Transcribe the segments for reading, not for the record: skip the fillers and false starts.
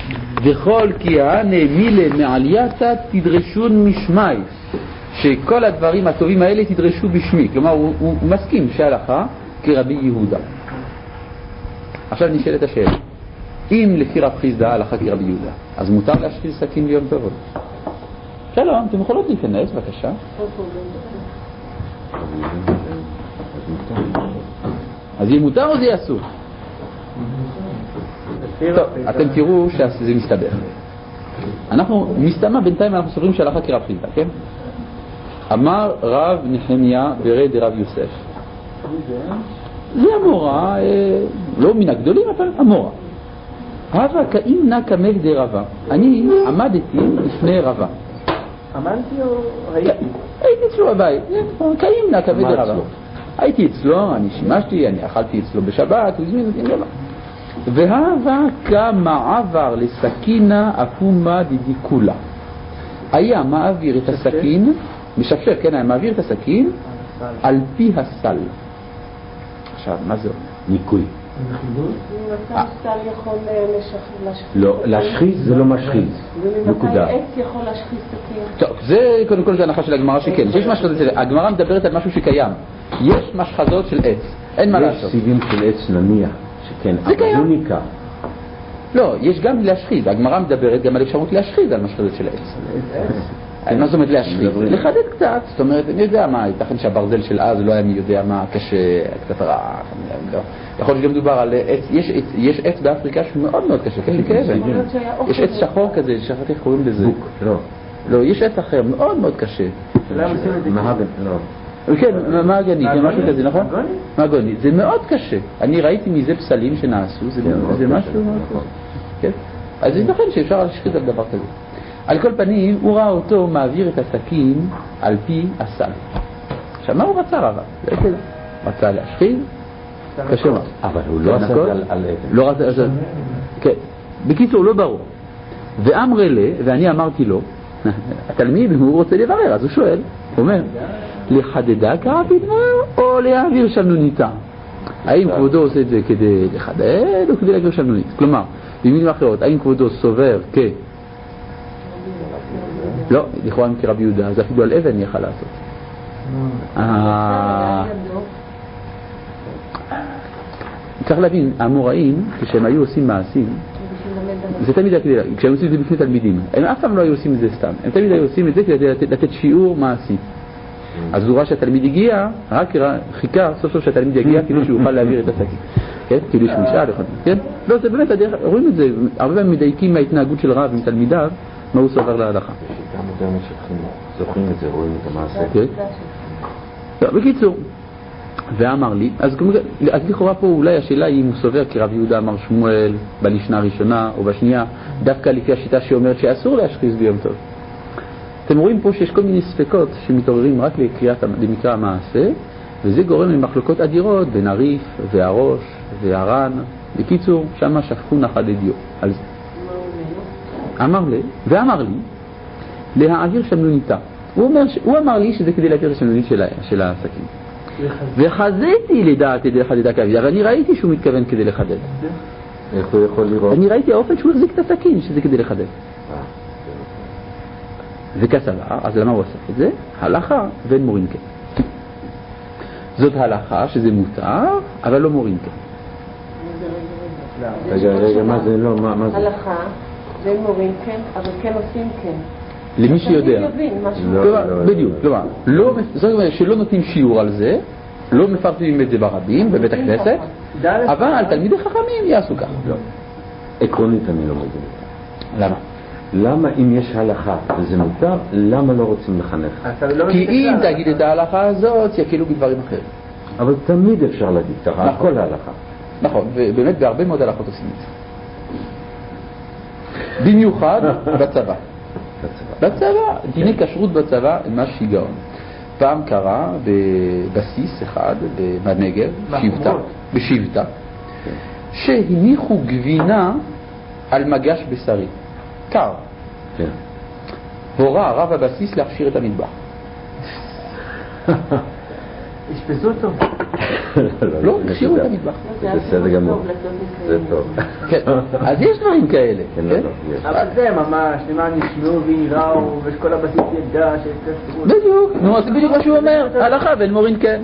וכל כי הענה מילה מעלייתא תדרשון משמי, שכל הדברים הטובים האלה תדרשו בשמי. כלומר הוא מסכים שהלכה כרבי יהודה. עכשיו נשאלת השאלה, אם לפי רב חיסדא הלכה כרבי יהודה, אז מותר להשחיז סכין ביום טוב? שלום, אתם יכולות להיכנס בבקשה. אז יהיה מותר או זה יעשו? טוב, אתם תראו שזה מסתבר. אנחנו מסתמה בינתיים אנחנו סופרים שהלכה כרב חיסדא, כן? אמר רב נחמיה ברי דרב יוסף, זה המורה, לא מן הגדולים אבל המורה. רבא קאים נא כמך דרבא, אני עמדתי לפני רבא. עמדתי או ראיתי? הייתי אצלו בבית, קאים נא כמך דרבא. הייתי אצלו, אני שימשתי, אני אכלתי אצלו בשבת, הוא הזמין אותי, לא. והווה כמה עבר לסכינה אפומה דידיקולה. היה מעביר את הסכין, משפשף, כן, היה מעביר את הסכין על פי הסל. עכשיו, מה זה אומר? ניקוי. מתי סל יכול להשחיז? לא, להשחיז זה לא משחיז. נקודה. ומתי עץ יכול להשחיז סכין? טוב, זה קודם כל זה הנחה של הגמרא שכן. יש משחזות של... הגמרא מדברת על משהו שקיים. יש משחזות של עץ. אין מה לעשות. יש סיבים של עץ נניח, שכן, זה קיים. הוא ניקה. לא, יש גם להשחיז. הגמרא מדברת גם על אפשרות להשחיז על משחזות של עץ. מה זאת אומרת להשחיז? לחדד קצת. זאת אומרת, אני יודע מה, ייתכן שהברזל של אז לא היה מי יודע מה, קשה, קצת רע. יכול להיות שגם מדובר על עץ, יש עץ באפריקה שהוא מאוד מאוד קשה, קשה כאבן. יש עץ שחור כזה, שכחתי איך קוראים לזה. לא, יש עץ אחר, מאוד מאוד קשה. מהגן, לא. כן, מהגני, זה משהו כזה, נכון? מהגני, זה מאוד קשה. אני ראיתי מזה פסלים שנעשו, זה משהו מאוד קשה. אז ייתכן שאפשר להשחיז על דבר כזה. על כל פנים, הוא ראה אותו מעביר את הסכין על פי הסל. עכשיו, מה הוא רצה רבא? רצה להשחיז, קשה מה. אבל הוא לא עשה על אבן. לא רצה, כן. בקיצור, לא ברור. ואמרי לה, ואני אמרתי לו, התלמיד, הוא רוצה לברר, אז הוא שואל, הוא אומר, לחדדה כרבי דבר או להעביר שלנוניתה? האם כבודו עושה את זה כדי לחדד או כדי להעביר שלנונית? כלומר, במילים אחרות, האם כבודו סובר לא, לכאורה כרבי יהודה, אז אפילו על אבן יכל לעשות. צריך להבין, האמוראים, כשהם היו עושים מעשים, זה תמיד היה כדי, כשהם עושים את זה בפני תלמידים, הם אף פעם לא היו עושים את זה סתם, הם תמיד היו עושים את זה כדי לתת שיעור מעשי. אז הוא ראה שהתלמיד הגיע, רק חיכה סוף סוף שהתלמיד יגיע, כאילו שהוא יוכל להעביר את הסכין. כן? כאילו שהוא ישאל, כן? לא, זה באמת, רואים את זה, הרבה פעמים מדייקים מההתנהגות של רב עם תלמידיו, מה הוא סובר להלכה. בשיטה מודרנית זוכרים את זה, רואים את המעשה. כן? בקיצור, ואמר לי, אז לכאורה פה אולי השאלה היא אם הוא סובר כי רב יהודה אמר שמואל במשנה הראשונה או בשנייה, דווקא לפי השיטה שאומרת שאסור להשחיז ביום טוב. אתם רואים פה שיש כל מיני ספקות שמתעוררים רק למקרא המעשה, וזה גורם למחלוקות אדירות בין הריף והראש והר"ן. בקיצור, שמה שפכו נחת אדיו על זה. ואמר לי להעביר שלנוניתה. הוא אמר לי שזה כדי להעביר שלנונית של הסכין. וחזיתי לדעת כדי לחדד הכביד, אבל אני ראיתי שהוא מתכוון כדי לחדד. איך הוא יכול לראות? אני ראיתי האופן שהוא החזיק את הסכין, שזה כדי לחדד. וכסבה, אז למה הוא עושה את זה? הלכה ואין מורין כן. זאת הלכה שזה מותר, אבל לא מורין כן. רגע, מה זה לא? מה זה? הלכה ואין מורין כן, אבל כן עושים כן. למי שיודע. בדיוק, כלומר, זאת אומרת שלא נותנים שיעור על זה, לא מפרסמים את זה ברבים, בבית הכנסת, אבל תלמידי חכמים יעשו כך. לא. עקרונית אני לא מבין. למה? למה אם יש הלכה וזה מותר, למה לא רוצים לחנך? כי אם תגיד את ההלכה הזאת, יקלו בדברים אחרים. אבל תמיד אפשר להגיד ככה, על כל ההלכה. נכון, ובאמת בהרבה מאוד הלכות עושים את זה. במיוחד בצבא. בצבא, דיני כשרות בצבא, מה שיגעון. פעם קרה בבסיס אחד בנגב, בשבטה, שהניחו גבינה על מגש בשרי. קר. כן. הורה רב הבסיס להכשיר את המטבח. השפזו אותו. לא, הכשירו את המטבח. בסדר גמור. זה טוב. כן, אז יש דברים כאלה. אבל זה ממש, למען ישמעו ויראו, ושכל הבסיס ידע בדיוק, נו, אז זה בדיוק מה שהוא אומר, הלכה ואין מורין כן.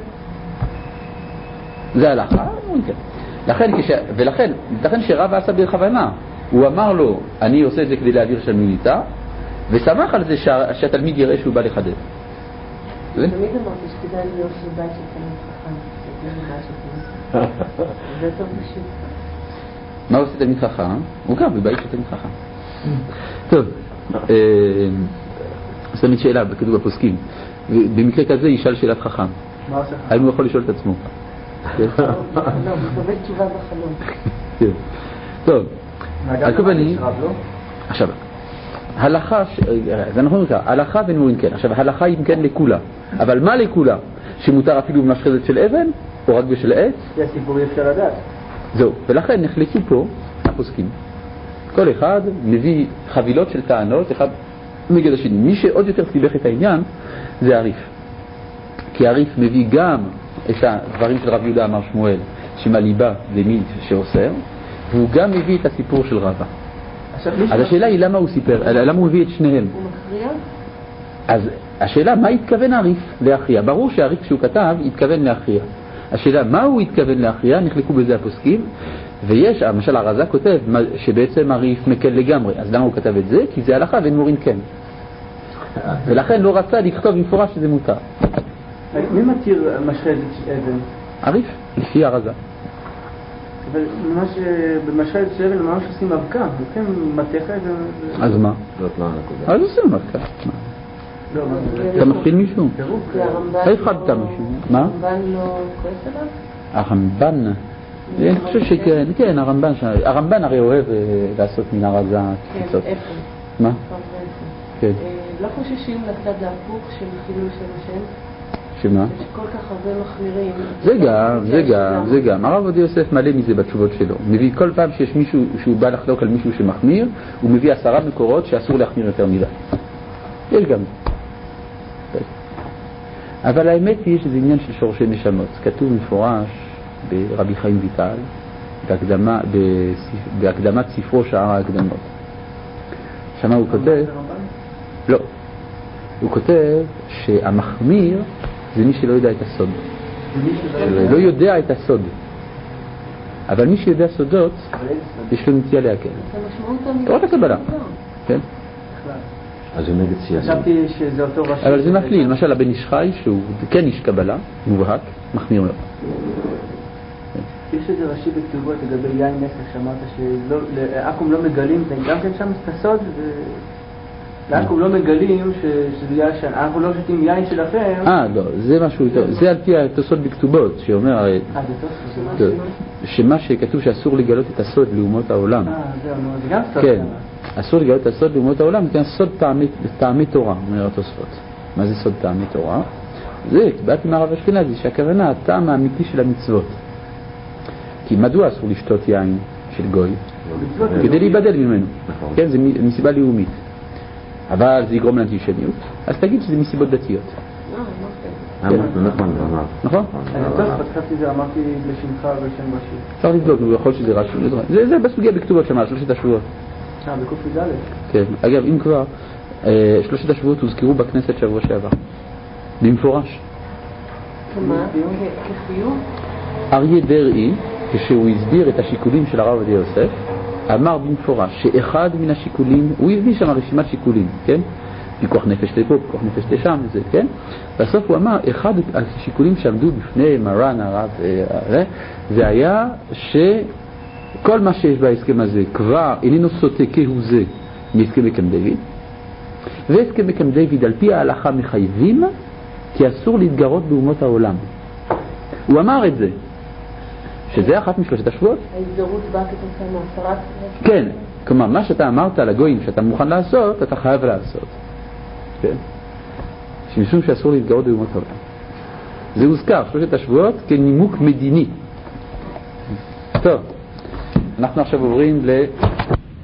זה הלכה, מורין כן. ולכן, ייתכן שרב עשה בכוונה. הוא אמר לו, אני עושה את זה כדי להעביר של מיליטה, ושמח על זה שהתלמיד יראה שהוא בא לחדד. תמיד אמרתי שכדאי להיות בבית של תלמיד חכם. זה טוב פשוט. מה עושה תלמיד חכם? הוא גם בבית של תלמיד חכם. טוב, אז תמיד שאלה בכתוב הפוסקים. במקרה כזה ישאל שאלת חכם. מה עושה? האם הוא יכול לשאול את עצמו? לא, הוא מקבל תשובה בחלום. טוב, עכשיו, הלכה, זה נכון כך, הלכה ואין מורין כן. עכשיו, הלכה היא כן לכולה. אבל מה לכולה? שמותר אפילו במשחזת של אבן, או רק בשל עץ? זה הסיפור אי אפשר לדעת. זהו, ולכן נחלקו פה הפוסקים. כל אחד מביא חבילות של טענות, אחד נגד השני. מי שעוד יותר סיבך את העניין זה הריף. כי הריף מביא גם את הדברים של רב יהודה אמר שמואל, שמה ליבה למי שאוסר, והוא גם מביא את הסיפור של רבא. אז השאלה היא למה הוא סיפר, למה הוא מביא את שניהם. הוא מכריע? אז השאלה מה התכוון הריף להכריע. ברור שהריף כשהוא כתב התכוון להכריע. השאלה מה הוא התכוון להכריע, נחלקו בזה הפוסקים, ויש, למשל הרז"ק כותב שבעצם הריף מקל לגמרי. אז למה הוא כתב את זה? כי זה הלכה ואין מורין כן. ולכן לא רצה לכתוב במפורש שזה מותר. מי מתיר משחזת אבן? הריף, לפי הרז"ק. אבל ממש במשחזת של אבן ממש עושים אבקה, כן מתיחה את זה. אז מה? זאת לא הנקודה. אז עושים אבקה. לא, אתה מפחיד מישהו? זה הרמב"ן הפחדת מישהו. מה? הרמב"ן לא כועס עליו? הרמב"ן, אני חושב שכן, כן, הרמב"ן הרי אוהב לעשות מן הרז"ק קפיצות. כן, איפה? מה? כן. לא חוששים לצד ההפוך של חילול של השם? שמה? יש כל כך הרבה מחמירים. זה גם. הרב עובדיה יוסף מלא מזה בתשובות שלו. מביא כל פעם שיש מישהו שהוא בא לחלוק על מישהו שמחמיר, הוא מביא 10 מקורות שאסור להחמיר יותר מדי. יש גם. אבל האמת היא שזה עניין של שורשי נשמות. כתוב מפורש ברבי חיים ויטל, בהקדמת ספרו שער ההקדמות. שמה הוא כותב? לא. הוא כותב שהמחמיר זה מי שלא יודע את הסוד. לא יודע את הסוד. אבל מי שיודע סודות, יש לו נטייה להקל. זה משמעות תורת הקבלה. כן? אז הוא נגד סייסים. חשבתי שזה אותו ראשי. אבל זה מפליל. למשל הבן איש חי, שהוא כן איש קבלה, מובהק, מחמיר מאוד. יש איזה ראשי בכתובות לגבי יין נסך, שאמרת שלעכו"ם לא מגלים, גם כן שם את הסוד, לעכו"ם לא מגלים שזה יין שאנחנו לא שותים יין שלכם. לא, זה משהו יותר, זה על פי התוספות בכתובות, שאומר הרי, שמה שכתוב שאסור לגלות את הסוד לאומות העולם. זהו, זה גם סוד. כן, אסור לגלות את הסוד לאומות העולם, זה סוד טעמי תורה, אומר התוספות. מה זה סוד טעמי תורה? זה, באתי מהרב אשכנזי, שהכוונה, הטעם האמיתי של המצוות. כי מדוע אסור לשתות יין של גוי? כדי להיבדל ממנו. כן, זה מסיבה לאומית. אבל זה יגרום לאנטישמיות, אז תגיד שזה מסיבות דתיות. נכון? אני טוב, פתחתי זה, אמרתי לשמך ושם ראשי. אפשר לבדוק, הוא יכול שזה ראשי. זה בסוגיה בכתובה שמה, 3 השבועות. בקופי ד'. כן, אגב, אם כבר, 3 השבועות הוזכרו בכנסת שבוע שעבר. במפורש. כמה? כחיוב? אריה דרעי, כשהוא הסביר את השיקולים של הרב עובדיה יוסף, אמר במפורש שאחד מן השיקולים, הוא הביא שם רשימת שיקולים, כן? פיקוח נפש לפה, פיקוח נפש לשם, זה, כן? בסוף הוא אמר, אחד השיקולים שעמדו בפני מרן הרב, זה היה שכל מה שיש בהסכם הזה כבר איננו סוטה כהוא זה מהסכם בקמפ דיוויד, והסכם בקמפ דיוויד על פי ההלכה מחייבים, כי אסור להתגרות באומות העולם. הוא אמר את זה. שזה אחת משלושת השבועות. ההזדרות באה כתוצאה מהפרת. כן, כלומר, מה שאתה אמרת לגויים שאתה מוכן לעשות, אתה חייב לעשות. כן? שמשום שאסור להתגרות באומות העולם. זה הוזכר, 3 השבועות, כנימוק מדיני. טוב, אנחנו עכשיו עוברים